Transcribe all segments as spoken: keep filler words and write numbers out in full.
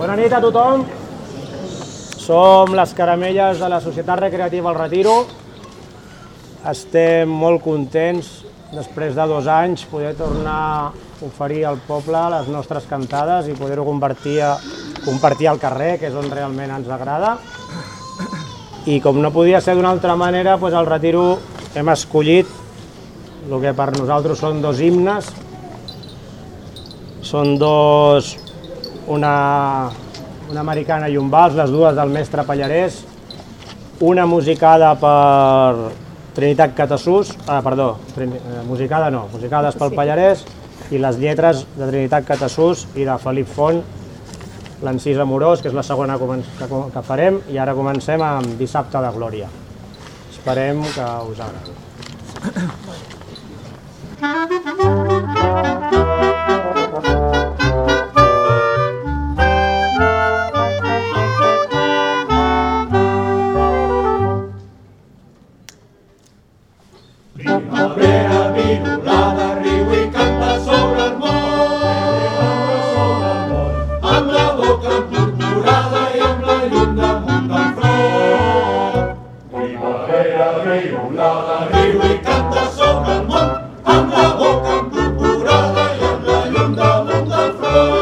Bona nit a tothom. Som les Caramelles de la Societat Recreativa El Retiro. Estem molt contents, després de dos anys, poder tornar a oferir al poble les nostres cantades i poder-ho compartir, compartir al carrer, que és on realment ens agrada. I com no podia ser d'una altra manera, doncs al Retiro hem escollit el que per nosaltres són dos himnes. Són dos, una, una americana i un vals, les dues del mestre Pallarès, una musicada per Trinitat Catasús, ah, perdó, trini, eh, musicada no, musicades pel Pallarès, i les lletres de Trinitat Catasús i de Felip Font, l'Encís Amorós, que és la segona que, que farem, i ara comencem amb Dissabte de Glòria. Esperem que us agradi. Primavera virolada riu i canta sobre el món, amb la boca empurpurada i amb la llum damunt del front. Primavera virolada riu i canta sobre el món, amb la boca empurpurada i amb la llum damunt del front.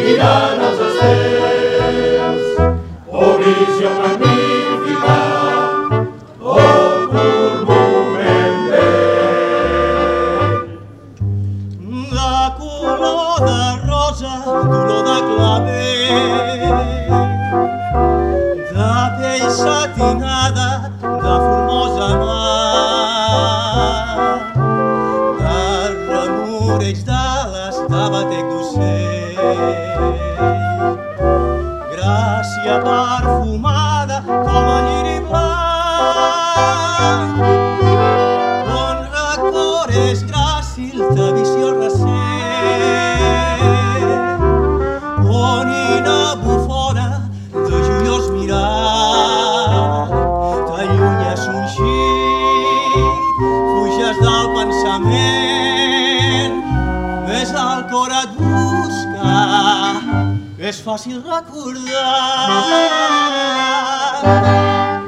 mirant els estels, oh visió magnífica, oh pur moment vell. De color de rosa, d'olor de clavel, de pell satinada, de formosa mar, de remureig d'ales, de batec d'ocell, gràcia perfumada com a lliri blanc, on record és gràcil de visió recent, on ina bufona de joiós mirar, t'allunyes un xic, fuges del pensament, més el cor et busca, és fàcil recordar.